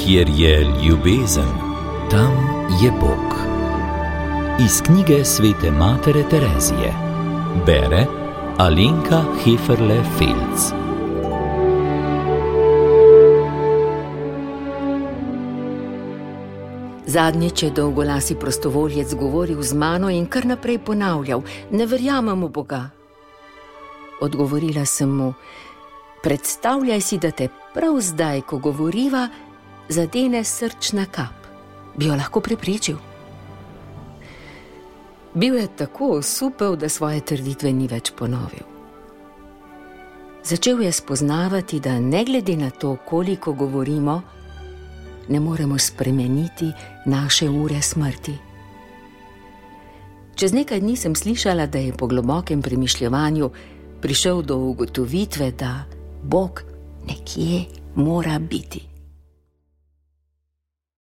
Kjer je ljubezen, tam je Bog. Iz knjige svete matere Terezije. Bere Alenka Heferle-Felc. Zadnjič je dolgolasi prostovoljec govoril z mano in kar naprej ponavljal: ne verjamem v Boga. Odgovorila sem mu: predstavljaj si, da te prav zdaj, ko govoriva, zadene srčna kap. Bi jo lahko preprečil? Bil je tako osupel, da svoje trditve ni več ponovil. Začel je spoznavati, da ne glede na to, koliko govorimo, ne moremo spremeniti naše ure smrti. Čez nekaj dni sem slišala, da je po globokem premišljevanju prišel do ugotovitve, da Bog nekje mora biti.